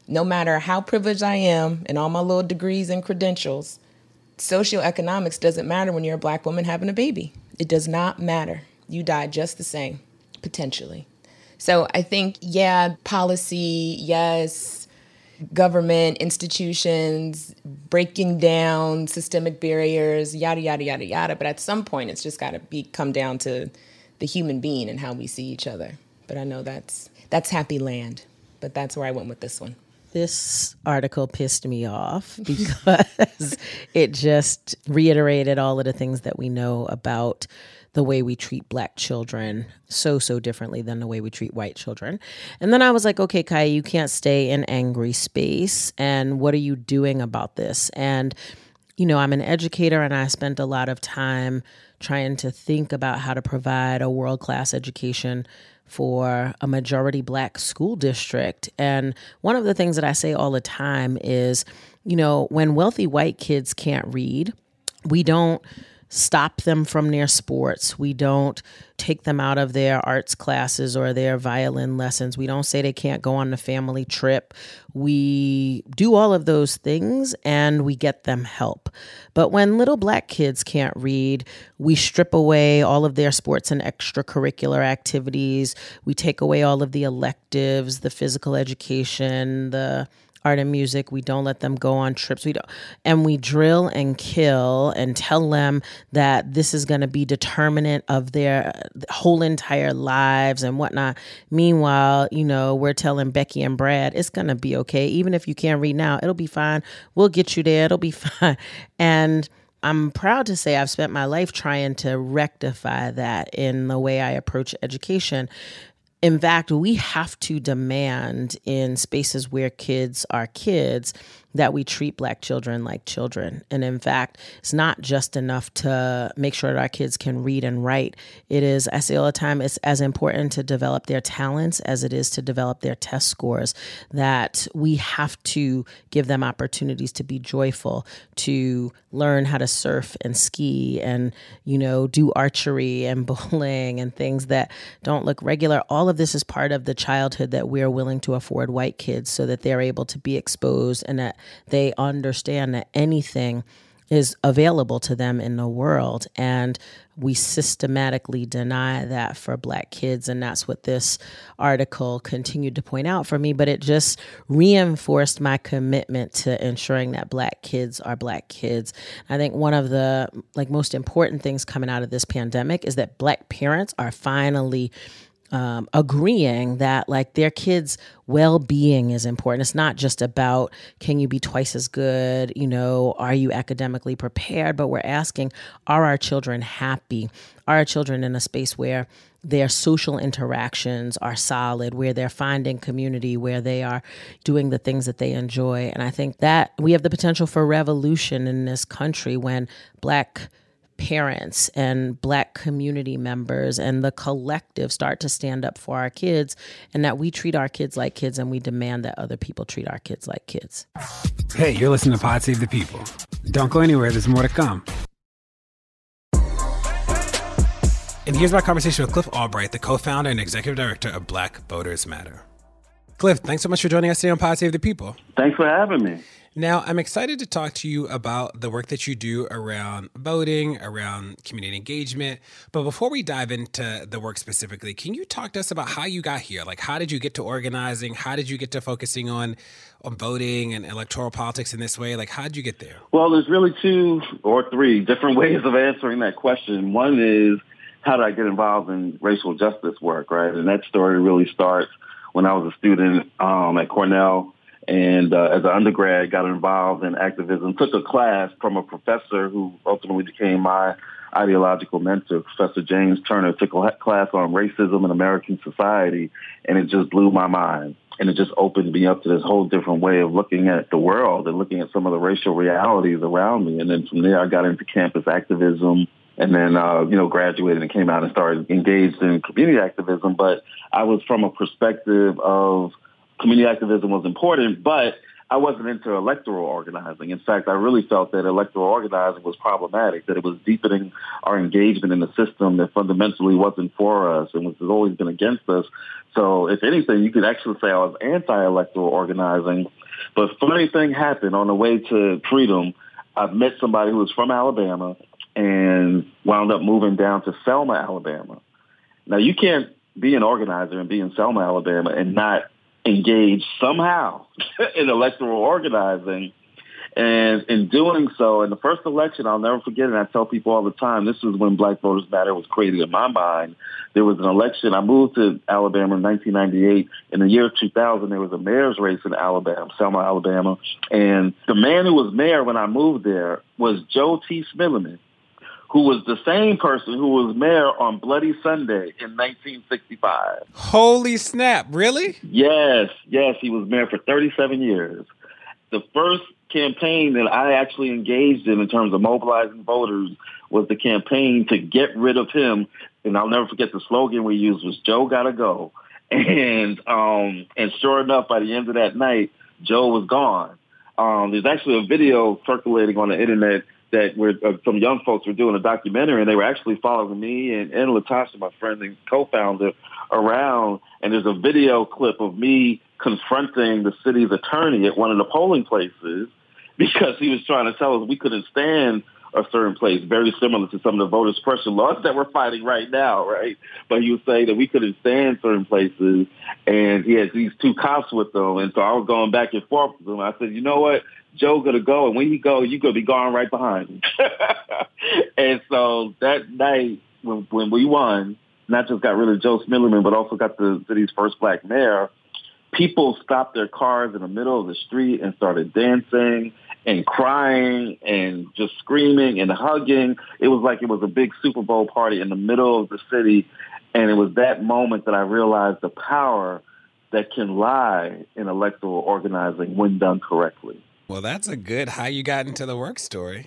no matter how privileged I am and all my little degrees and credentials, socioeconomics doesn't matter when you're a Black woman having a baby. It does not matter. You die just the same, potentially. So I think, yeah, policy, yes, government, institutions, breaking down systemic barriers, yada, yada, yada, yada. But at some point, it's just got to be come down to the human being and how we see each other. But I know that's that's happy land. But that's where I went with this one. This article pissed me off because it just reiterated all of the things that we know about the way we treat Black children so, so differently than the way we treat white children. And then I was like, okay, Kai, you can't stay in angry space. And what are you doing about this? And, you know, I'm an educator and I spent a lot of time trying to think about how to provide a world-class education for a majority Black school district. And one of the things that I say all the time is, you know, when wealthy white kids can't read, we don't stop them from their sports. We don't take them out of their arts classes or their violin lessons. We don't say they can't go on the family trip. We do all of those things and we get them help. But when little Black kids can't read, we strip away all of their sports and extracurricular activities. We take away all of the electives, the physical education, the art and music. We don't let them go on trips. We don't, and we drill and kill and tell them that this is going to be determinant of their whole entire lives and whatnot. Meanwhile, you know, we're telling Becky and Brad, it's going to be okay. Even if you can't read now, it'll be fine. We'll get you there. It'll be fine. And I'm proud to say I've spent my life trying to rectify that in the way I approach education. In fact, we have to demand in spaces where kids are kids that we treat Black children like children. And in fact, it's not just enough to make sure that our kids can read and write. It is, I say all the time, it's as important to develop their talents as it is to develop their test scores, that we have to give them opportunities to be joyful, to learn how to surf and ski and, you know, do archery and bowling and things that don't look regular. All of this is part of the childhood that we're willing to afford white kids so that they're able to be exposed and that they understand that anything is available to them in the world. And we systematically deny that for Black kids. And that's what this article continued to point out for me. But it just reinforced my commitment to ensuring that Black kids are Black kids. I think one of the like most important things coming out of this pandemic is that Black parents are finally Um, agreeing that like their kids' well-being is important. It's not just about, can you be twice as good? You know, are you academically prepared? But we're asking, are our children happy? Are our children in a space where their social interactions are solid, where they're finding community, where they are doing the things that they enjoy? And I think that we have the potential for revolution in this country when Black parents and Black community members and the collective start to stand up for our kids, and that we treat our kids like kids and we demand that other people treat our kids like kids. Hey, you're listening to Pod Save the People. Don't go anywhere. There's more to come. And here's my conversation with Cliff Albright, the co-founder and executive director of Black Voters Matter. Cliff, thanks so much for joining us today on Pod Save the People. Thanks for having me. Now, I'm excited to talk to you about the work that you do around voting, around community engagement. But before we dive into the work specifically, can you talk to us about how you got here? Like, how did you get to organizing? How did you get to focusing on, on voting and electoral politics in this way? Like, how did you get there? Well, there's really two or three different ways of answering that question. One is, how did I get involved in racial justice work, right? And that story really starts when I was a student um, at Cornell. And uh, as an undergrad, got involved in activism, took a class from a professor who ultimately became my ideological mentor, Professor James Turner, took a class on racism in American society, and it just blew my mind. And it just opened me up to this whole different way of looking at the world and looking at some of the racial realities around me. And then from there, I got into campus activism, and then, uh, you know, graduated and came out and started engaged in community activism. But I was from a perspective of community activism was important, but I wasn't into electoral organizing. In fact, I really felt that electoral organizing was problematic, that it was deepening our engagement in the system that fundamentally wasn't for us and was always been against us. So if anything, you could actually say I was anti-electoral organizing But funny thing happened on the way to Freedom. I met somebody who was from Alabama and wound up moving down to Selma, Alabama. Now, you can't be an organizer and be in Selma, Alabama and not engage somehow in electoral organizing. And in doing so, in the first election, I'll never forget it, and I tell people all the time, this is when Black Voters Matter was created in my mind. There was an election. I moved to Alabama in nineteen ninety-eight. In the year two thousand, there was a mayor's race in Alabama, Selma, Alabama. And the man who was mayor when I moved there was Joe T. Smitherman, who was the same person who was mayor on Bloody Sunday in nineteen sixty-five. Holy snap, really? Yes, yes, he was mayor for thirty-seven years. The first campaign that I actually engaged in in terms of mobilizing voters was the campaign to get rid of him. And I'll never forget the slogan we used was Joe Gotta Go. And um, and sure enough, by the end of that night, Joe was gone. Um, there's actually a video circulating on the internet that where uh, some young folks were doing a documentary, and they were actually following me and, and Latasha, my friend and co-founder, around. And there's a video clip of me confronting the city's attorney at one of the polling places because he was trying to tell us we couldn't stand a certain place, very similar to some of the voter suppression laws that we're fighting right now, right? But he was saying that we couldn't stand certain places, and he had these two cops with him, and so I was going back and forth with him. I said, you know what? Joe gonna go, and when he go, you gonna be going right behind him. And so that night, when when we won, not just got rid of Joe Smitherman, but also got the city's first black mayor, people stopped their cars in the middle of the street and started dancing and crying and just screaming and hugging. It was like it was a big Super Bowl party in the middle of the city. And it was that moment that I realized the power that can lie in electoral organizing when done correctly. Well, that's a good how you got into the work story.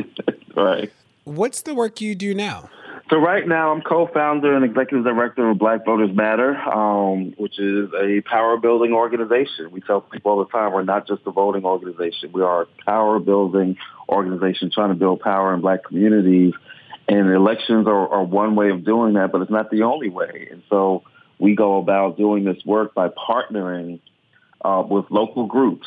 Right. What's the work you do now? So right now, I'm co-founder and executive director of Black Voters Matter, um, which is a power-building organization. We tell people all the time we're not just a voting organization. We are a power-building organization trying to build power in black communities. And elections are, are one way of doing that, but it's not the only way. And so we go about doing this work by partnering uh, with local groups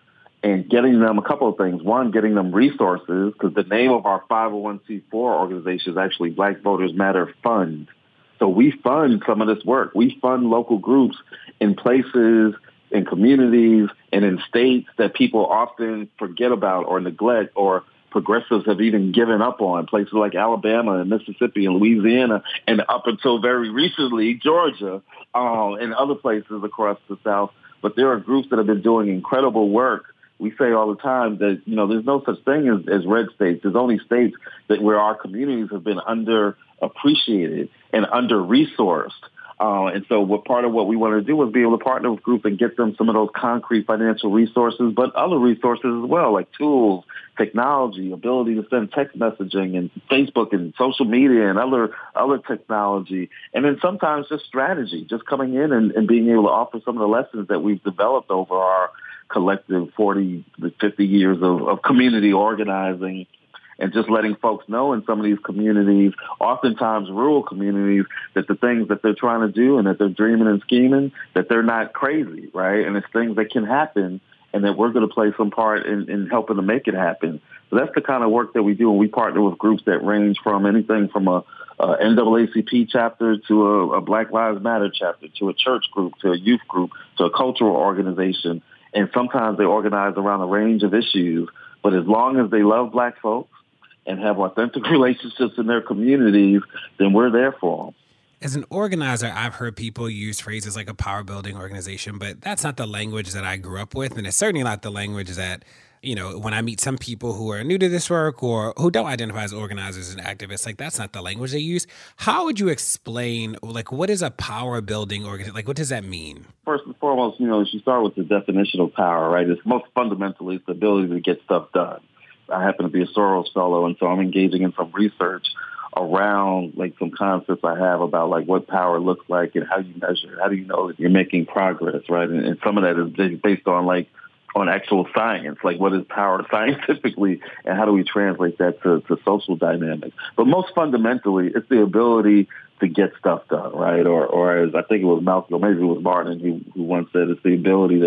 and getting them a couple of things. One, getting them resources, because the name of our five oh one c four organization is actually Black Voters Matter Fund. So we fund some of this work. We fund local groups in places, in communities, and in states that people often forget about or neglect, or progressives have even given up on, places like Alabama and Mississippi and Louisiana, and up until very recently, Georgia, uh, and other places across the South. But there are groups that have been doing incredible work. We say all the time that, you know, there's no such thing as, as red states. There's only states that where our communities have been underappreciated and under-resourced. Uh, and so what part of what we want to do is be able to partner with groups and get them some of those concrete financial resources, but other resources as well, like tools, technology, ability to send text messaging and Facebook and social media and other other technology. And then sometimes just strategy, just coming in and, and being able to offer some of the lessons that we've developed over our collective forty to fifty years of, of community organizing, and just letting folks know in some of these communities, oftentimes rural communities, that the things that they're trying to do and that they're dreaming and scheming, that they're not crazy, right? And it's things that can happen and that we're going to play some part in, in helping to make it happen. So that's the kind of work that we do, and we partner with groups that range from anything from a, a N double A C P chapter to a, a Black Lives Matter chapter to a church group to a youth group to a cultural organization. And sometimes they organize around a range of issues. But as long as they love black folks and have authentic relationships in their communities, then we're there for them. As an organizer, I've heard people use phrases like a power building organization, but that's not the language that I grew up with. And it's certainly not the language that, you know, when I meet some people who are new to this work or who don't identify as organizers and activists, like that's not the language they use. How would you explain, like, what is a power building organization? Like, what does that mean? First and foremost, you know, you start with the definition of power, right? It's most fundamentally it's the ability to get stuff done. I happen to be a Soros fellow, and so I'm engaging in some research around like some concepts I have about like what power looks like and how you measure it. How do you know that you're making progress, right? And, and some of that is based on like on actual science, like what is power scientifically and how do we translate that to, to social dynamics. But most fundamentally, it's the ability to get stuff done, right? Or, or as I think it was Malcolm, or maybe it was Martin who, who once said, it's the ability to,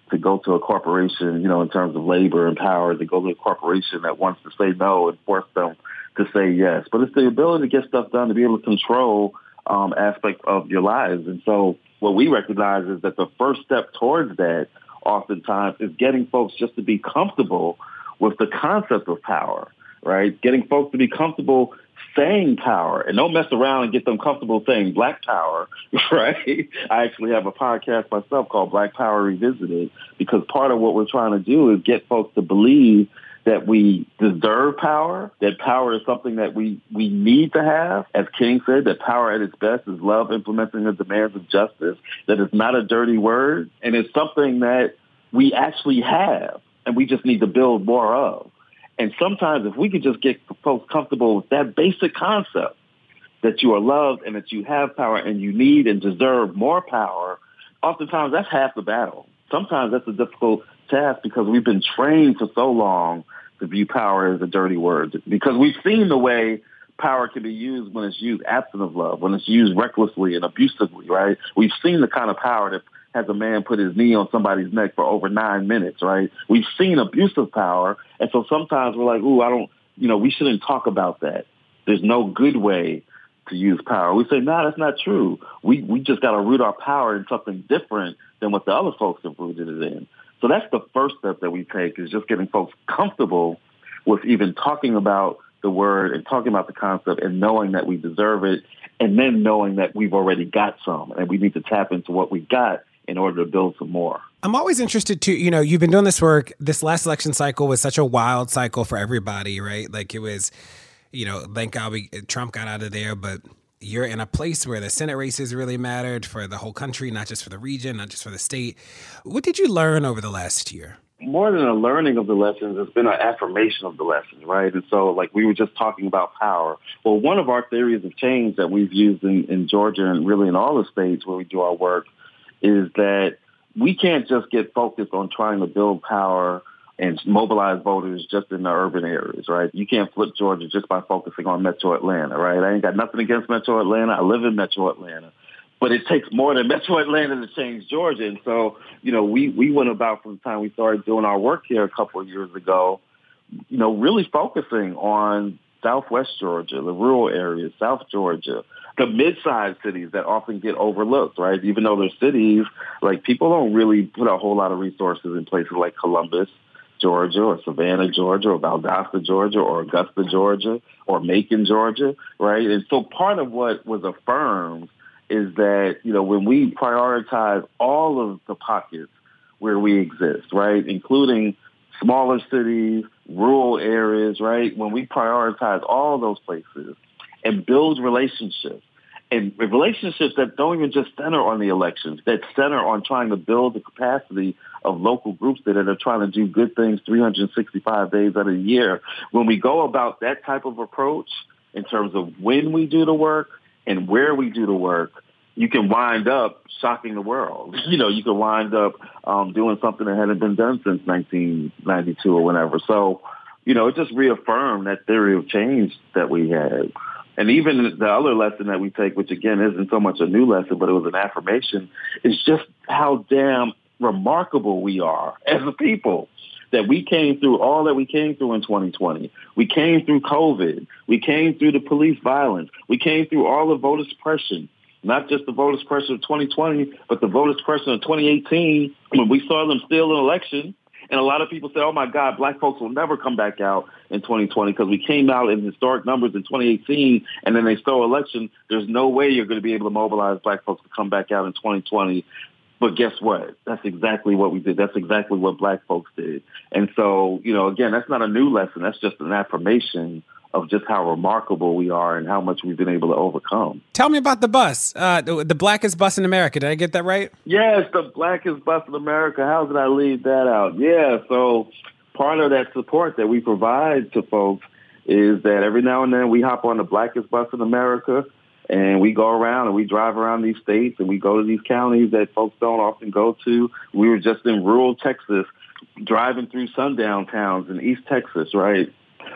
to go to a corporation, you know, in terms of labor and power, to go to a corporation that wants to say no and force them to say yes. But it's the ability to get stuff done, to be able to control um, aspects of your lives. And so what we recognize is that the first step towards that oftentimes is getting folks just to be comfortable with the concept of power, right? Getting folks to be comfortable saying power, and don't mess around and get them comfortable saying Black power, right? I actually have a podcast myself called Black Power Revisited, because part of what we're trying to do is get folks to believe that we deserve power, that power is something that we, we need to have. As King said, that power at its best is love implementing the demands of justice, that it's not a dirty word, and it's something that we actually have, and we just need to build more of. And sometimes if we could just get folks comfortable with that basic concept, that you are loved and that you have power and you need and deserve more power, oftentimes that's half the battle. Sometimes that's a difficult task because we've been trained for so long to view power as a dirty word, because we've seen the way power can be used when it's used absent of love, when it's used recklessly and abusively, right? We've seen the kind of power that has a man put his knee on somebody's neck for over nine minutes, right? We've seen abusive power. And so sometimes we're like, ooh, I don't, you know, we shouldn't talk about that. There's no good way to use power. We say, no, nah, that's not true. We we just got to root our power in something different than what the other folks have rooted it in. So that's the first step that we take, is just getting folks comfortable with even talking about the word and talking about the concept and knowing that we deserve it, and then knowing that we've already got some and we need to tap into what we got in order to build some more. I'm always interested to, you know, you've been doing this work. This last election cycle was such a wild cycle for everybody, right? Like it was, you know, thank God we, Trump got out of there, but you're in a place where the Senate races really mattered for the whole country, not just for the region, not just for the state. What did you learn over the last year? More than a learning of the lessons, it's been an affirmation of the lessons, right? And so, like, we were just talking about power. Well, one of our theories of change that we've used in, in Georgia and really in all the states where we do our work is that we can't just get focused on trying to build power and mobilize voters just in the urban areas, right? You can't flip Georgia just by focusing on Metro Atlanta, right? I ain't got nothing against Metro Atlanta. I live in Metro Atlanta. But it takes more than Metro Atlanta to change Georgia. And so, you know, we, we went about from the time we started doing our work here a couple of years ago, you know, really focusing on Southwest Georgia, the rural areas, South Georgia, the mid-sized cities that often get overlooked, right? Even though they're cities, like people don't really put a whole lot of resources in places like Columbus, Georgia, or Savannah, Georgia, or Valdosta, Georgia, or Augusta, Georgia, or Macon, Georgia, right? And so part of what was affirmed is that, you know, when we prioritize all of the pockets where we exist, right, including smaller cities, rural areas, right, when we prioritize all those places and build relationships, and relationships that don't even just center on the elections, that center on trying to build the capacity of local groups that are trying to do good things three hundred sixty-five days out of the year. When we go about that type of approach in terms of when we do the work and where we do the work, you can wind up shocking the world. You know, you can wind up um, doing something that hadn't been done since nineteen ninety-two or whenever. So, you know, it just reaffirmed that theory of change that we had. And even the other lesson that we take, which again isn't so much a new lesson, but it was an affirmation, is just how damn remarkable we are as a people. That we came through all that we came through in twenty twenty. We came through COVID. We came through the police violence. We came through all the voter suppression. Not just the voter suppression of twenty twenty, but the voter suppression of twenty eighteen, when we saw them steal an election. And a lot of people say, oh, my God, black folks will never come back out in twenty twenty because we came out in historic numbers in twenty eighteen, and then they stole election. There's no way you're going to be able to mobilize black folks to come back out in twenty twenty. But guess what? That's exactly what we did. That's exactly what black folks did. And so, you know, again, that's not a new lesson. That's just an affirmation of just how remarkable we are and how much we've been able to overcome. Tell me about the bus, uh, the, the blackest bus in America. Did I get that right? Yes, the blackest bus in America. How did I leave that out? Yeah, so part of that support that we provide to folks is that every now and then we hop on the blackest bus in America and we go around and we drive around these states and we go to these counties that folks don't often go to. We were just in rural Texas driving through sundown towns in East Texas, right?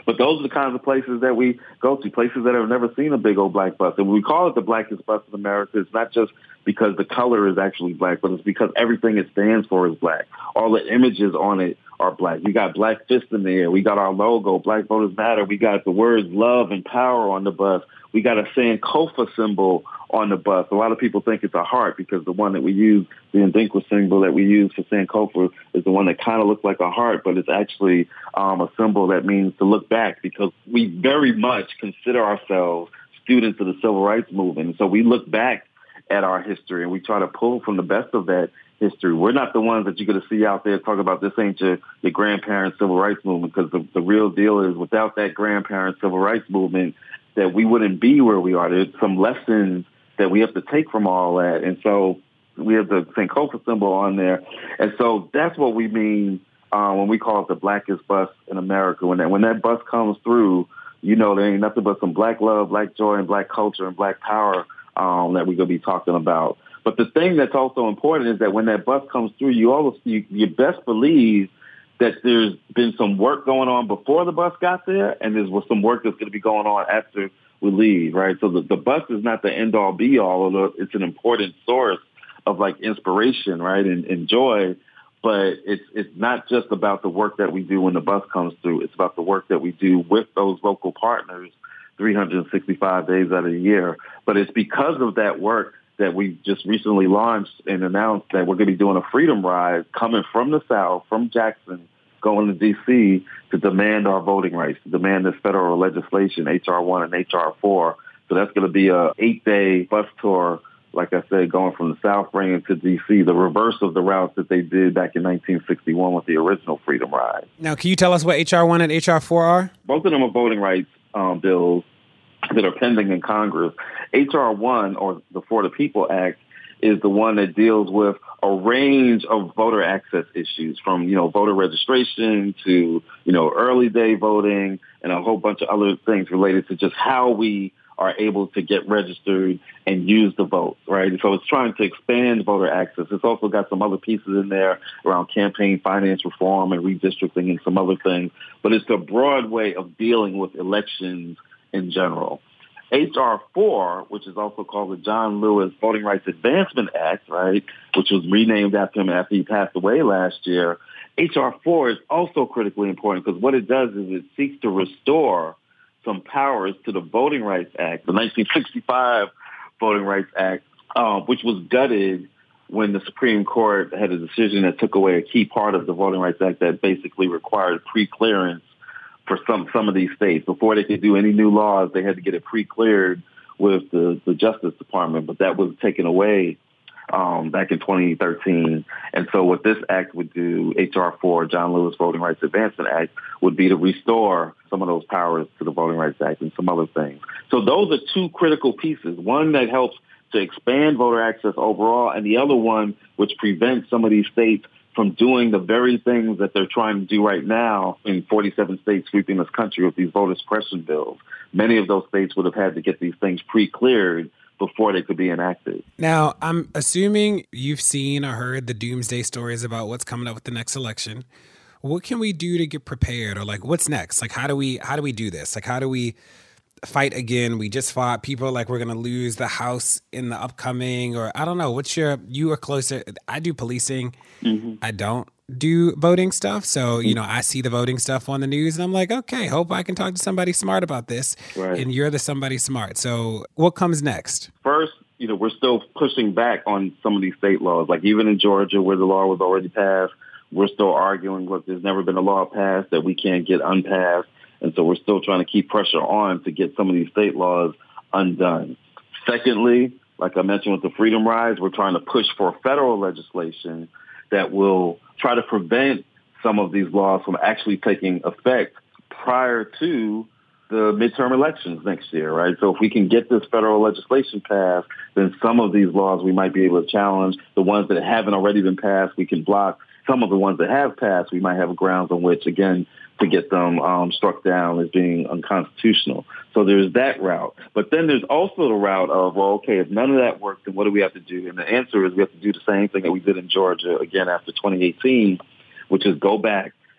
But those are the kinds of places that we go to, places that have never seen a big old black bus. And we call it the blackest bus in America. It's not just because the color is actually black, but it's because everything it stands for is black. All the images on it are black. We got Black Fist in there. We got our logo, Black Voters Matter. We got the words love and power on the bus. We got a Sankofa symbol on the bus. A lot of people think it's a heart because the one that we use, the Ndinkwa symbol that we use for Sankofa, is the one that kind of looks like a heart, but it's actually um, a symbol that means to look back, because we very much consider ourselves students of the civil rights movement. And so we look back at our history and we try to pull from the best of that history. We're not the ones that you're going to see out there talk about this ain't your, your grandparents' civil rights movement, because the, the real deal is without that grandparents' civil rights movement, that we wouldn't be where we are. There's some lessons that we have to take from all that. And so we have the Sankofa symbol on there. And so that's what we mean uh, when we call it the blackest bus in America. When that, when that bus comes through, you know, there ain't nothing but some black love, black joy, and black culture and black power um, that we're going to be talking about. But the thing that's also important is that when that bus comes through, you always, you, you best believe that there's been some work going on before the bus got there, and there's some work that's going to be going on after we leave, right? So the, the bus is not the end-all, be-all, although it's an important source of, like, inspiration, right, and, and joy. But it's it's not just about the work that we do when the bus comes through. It's about the work that we do with those local partners three hundred sixty-five days out of the year. But it's because of that work that we just recently launched and announced that we're going to be doing a freedom ride coming from the South, from Jackson, going to D C to demand our voting rights, to demand this federal legislation, H R one and H R four. So that's going to be a eight-day bus tour, like I said, going from the South, bringing to D C, the reverse of the route that they did back in nineteen sixty-one with the original Freedom Ride. Now, can you tell us what H R one and H R four are? Both of them are voting rights um, bills that are pending in Congress. H R one, or the For the People Act, is the one that deals with a range of voter access issues, from, you know, voter registration to, you know, early day voting and a whole bunch of other things related to just how we are able to get registered and use the vote, right? So it's trying to expand voter access. It's also got some other pieces in there around campaign finance reform and redistricting and some other things. But it's a broad way of dealing with elections in general. H R four, which is also called the John Lewis Voting Rights Advancement Act, right, which was renamed after him after he passed away last year. H R four is also critically important because what it does is it seeks to restore some powers to the Voting Rights Act, the nineteen sixty-five Voting Rights Act, uh, which was gutted when the Supreme Court had a decision that took away a key part of the Voting Rights Act that basically required pre-clearance for some, some of these states. Before they could do any new laws, they had to get it pre-cleared with the, the Justice Department, but that was taken away um, back in twenty thirteen. And so what this act would do, H R four, John Lewis Voting Rights Advancement Act, would be to restore some of those powers to the Voting Rights Act and some other things. So those are two critical pieces, one that helps to expand voter access overall, and the other one which prevents some of these states from doing the very things that they're trying to do right now in forty-seven states sweeping this country with these voter suppression bills. Many of those states would have had to get these things pre-cleared before they could be enacted. Now, I'm assuming you've seen or heard the doomsday stories about what's coming up with the next election. What can we do to get prepared? Or like, what's next? Like, how do we how do we do this? Like, how do we fight again? We just fought. People are like, we're going to lose the House in the upcoming, or I don't know. What's your, you are closer. I do policing. Mm-hmm. I don't do voting stuff. So, you know, I see the voting stuff on the news and I'm like, okay, hope I can talk to somebody smart about this. Right. And you're the somebody smart. So what comes next? First, you know, we're still pushing back on some of these state laws. Like even in Georgia, where the law was already passed, we're still arguing, look, there's never been a law passed that we can't get unpassed. And so we're still trying to keep pressure on to get some of these state laws undone. Secondly, like I mentioned with the Freedom Rides, we're trying to push for federal legislation that will try to prevent some of these laws from actually taking effect prior to the midterm elections next year, right? So if we can get this federal legislation passed, then some of these laws we might be able to challenge. The ones that haven't already been passed, we can block. Some of the ones that have passed, we might have grounds on which, again, to get them um, struck down as being unconstitutional. So there's that route. But then there's also the route of, well, okay, if none of that works, then what do we have to do? And the answer is we have to do the same thing that we did in Georgia, again, after twenty eighteen, which is go back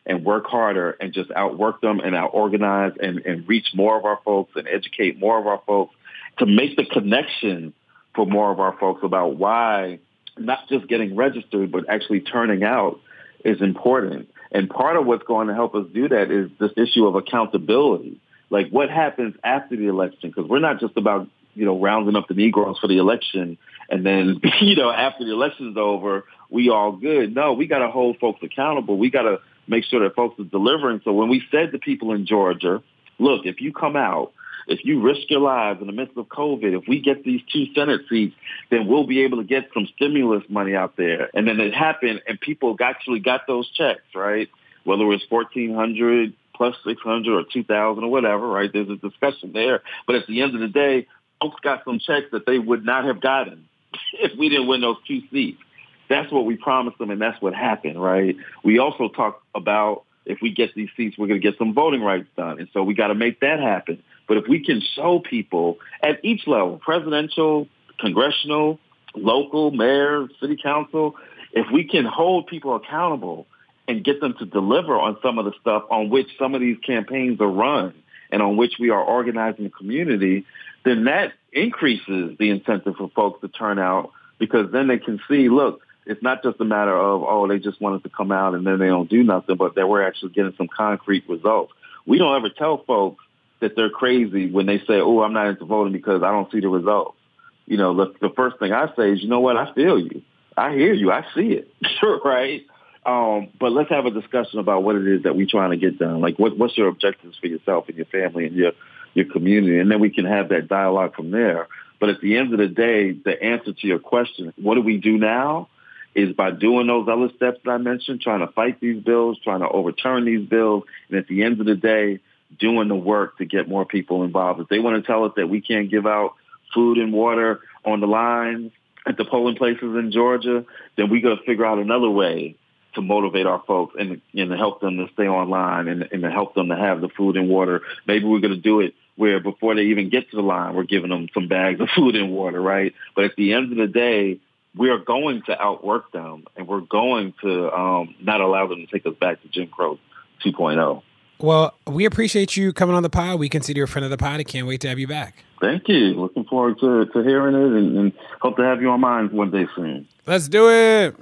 and work harder and just outwork them and out-organize and, and reach more of our folks and educate more of our folks to make the connection for more of our folks about why not just getting registered, but actually turning out is important. And part of what's going to help us do that is this issue of accountability. Like, what happens after the election? Because we're not just about, you know, rounding up the Negroes for the election and then, you know, after the election's over, we all good. No, we got to hold folks accountable. We got to make sure that folks are delivering. So when we said to people in Georgia, look, if you come out, if you risk your lives in the midst of COVID, if we get these two Senate seats, then we'll be able to get some stimulus money out there. And then it happened, and people actually got those checks, right? Whether it was fourteen hundred plus six hundred or two thousand or whatever, right? There's a discussion there. But at the end of the day, folks got some checks that they would not have gotten if we didn't win those two seats. That's what we promised them, and that's what happened, right? We also talked about if we get these seats, we're going to get some voting rights done. And so we got to make that happen. But if we can show people at each level, presidential, congressional, local, mayor, city council, if we can hold people accountable and get them to deliver on some of the stuff on which some of these campaigns are run and on which we are organizing the community, then that increases the incentive for folks to turn out, because then they can see, look, it's not just a matter of, oh, they just wanted to come out and then they don't do nothing, but that we're actually getting some concrete results. We don't ever tell folks that they're crazy when they say, oh, I'm not into voting because I don't see the results. You know, the, the first thing I say is, you know what, I feel you. I hear you. I see it. Sure, right? Um, but let's have a discussion about what it is that we're trying to get done. Like, what, what's your objectives for yourself and your family and your, your community? And then we can have that dialogue from there. But at the end of the day, the answer to your question, what do we do now, is by doing those other steps that I mentioned, trying to fight these bills, trying to overturn these bills, and at the end of the day, doing the work to get more people involved. If they want to tell us that we can't give out food and water on the lines at the polling places in Georgia, then we got to figure out another way to motivate our folks and, and to help them to stay online and, and to help them to have the food and water. Maybe we're going to do it where before they even get to the line, we're giving them some bags of food and water, right? But at the end of the day, we are going to outwork them, and we're going to um, not allow them to take us back to Jim Crow two point oh. Well, we appreciate you coming on the pod. We consider you a friend of the pod. I can't wait to have you back. Thank you. Looking forward to, to hearing it, and, and hope to have you on mine one day soon. Let's do it.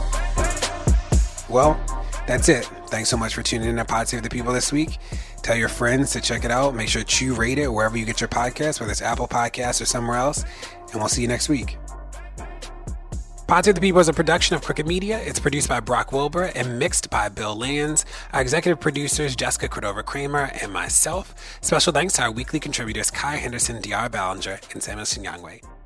Well, that's it. Thanks so much for tuning in to Pod Save the People this week. Tell your friends to check it out. Make sure to rate it wherever you get your podcasts, whether it's Apple Podcasts or somewhere else. And we'll see you next week. Pod Save the People is a production of Crooked Media. It's produced by Brock Wilbur and mixed by Bill Lands. Our executive producers, Jessica Cordova-Kramer and myself. Special thanks to our weekly contributors, Kai Henderson, D R Ballinger, and Samuel Sinyangwe.